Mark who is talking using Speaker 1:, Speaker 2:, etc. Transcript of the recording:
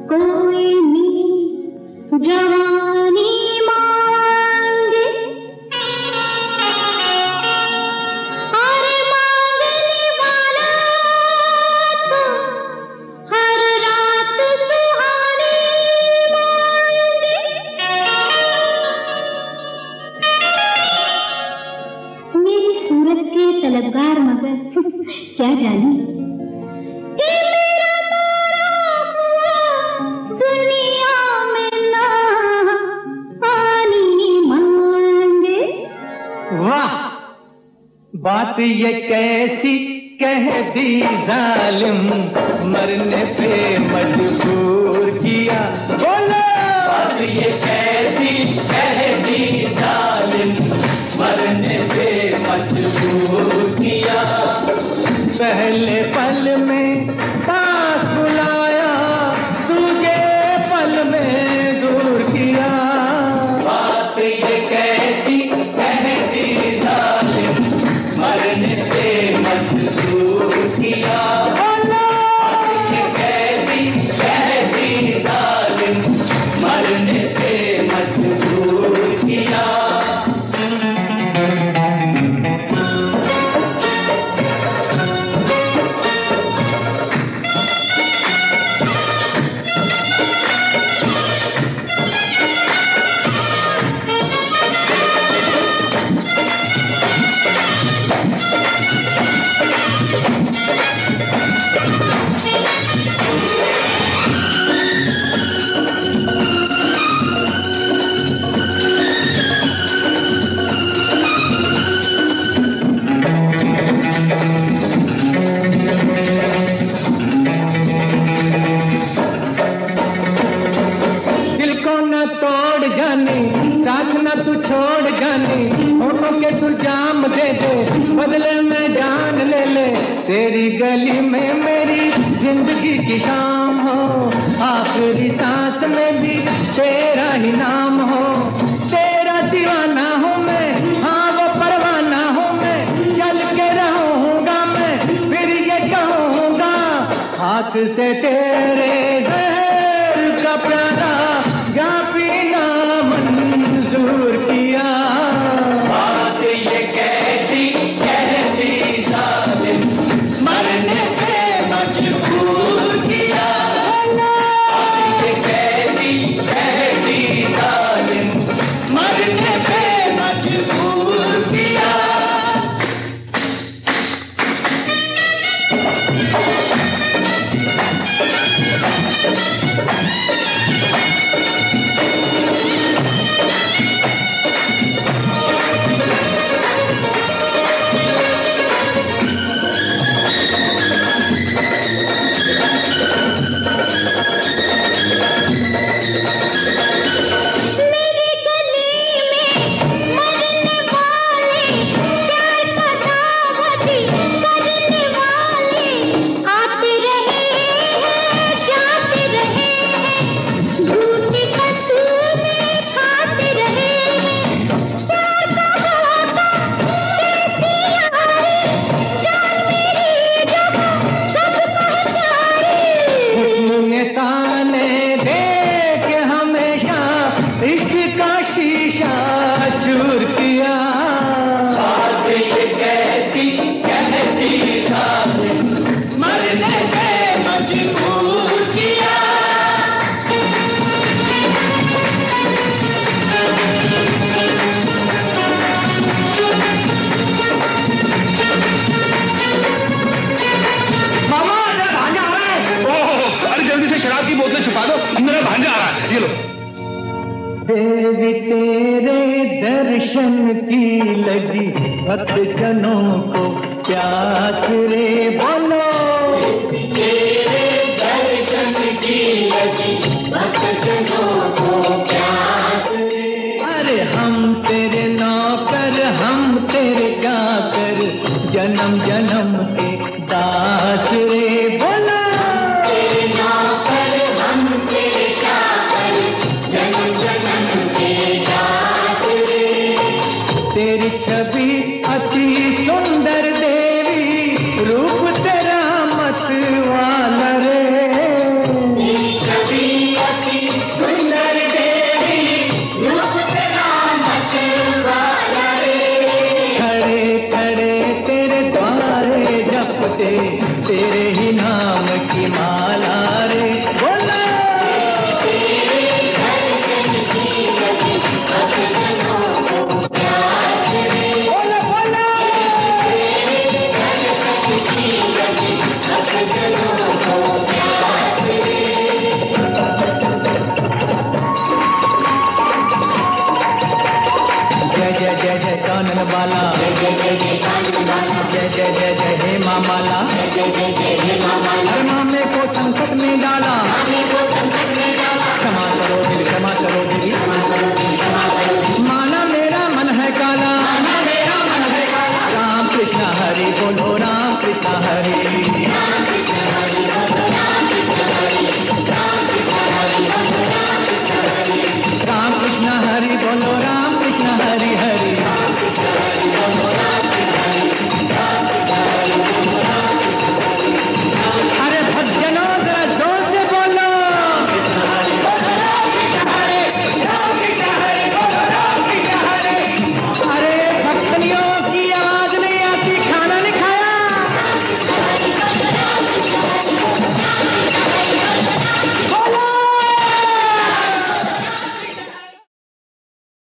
Speaker 1: कोई नी जवानी मांगे और मांगने वाला तो हर रात सुहानी मांगे। मेरी सूरत के तलबगार मगर क्या जाने कि मेरा दुनिया में ना पानी मांगे।
Speaker 2: वाह, बात ये कैसी कह दी जालिम, मरने पे मजबूर किया। बोलो, बात ये कैसी कह दी जालिम, मरने पे मजबूर किया। पहले पल में पास बुलाया, दूजे पल में दूर किया। बात ये कैसी कह दी जालिम, मरने पे मजबूर किया। बात ये कैसी कह दी जालिम, मरने पे मजबूर किया। साथ न तू छोड़ जाने, होठों के तू जाम दे दे, बदले में जान ले ले। तेरी गली में मेरी जिंदगी की शाम हो, आखिरी सांस में भी तेरा ही नाम हो। तेरा दीवाना हूँ मैं, हाँ वो परवाना हूँ मैं, चल के रहूँगा मैं, फिर ये कहूँगा हाथ से तेरे जहर का प्याला जा पीना मंजूर किया। बात ये कैसी कहती जालिम, मरने पे मजबूर किया। बात ये कैसी कहती जालिम, मरने पे मजबूर किया। देवी तेरे दर्शन की लगी भक्त जनों को प्यास रे। बोलो, तेरे दर्शन की लगी भक्त जनों को प्यास रे। अरे हम तेरे नौकर, हम तेरे गाकर, जन्म जन्म के दास रे। बोलो, तेरे नौकर, हम तेरे गाकर, जन्म जन्म के दास रे। तेरी छवि अति सुंदर देवी, रूप तेरा नाम की माला रे बोला। जय जय जय कानन बाला, जय जय जय जय कानन बाला, जय जय जय जय हे माँ माला, जय जय जय जय हे माँ माला। माँ को संकट में डाला,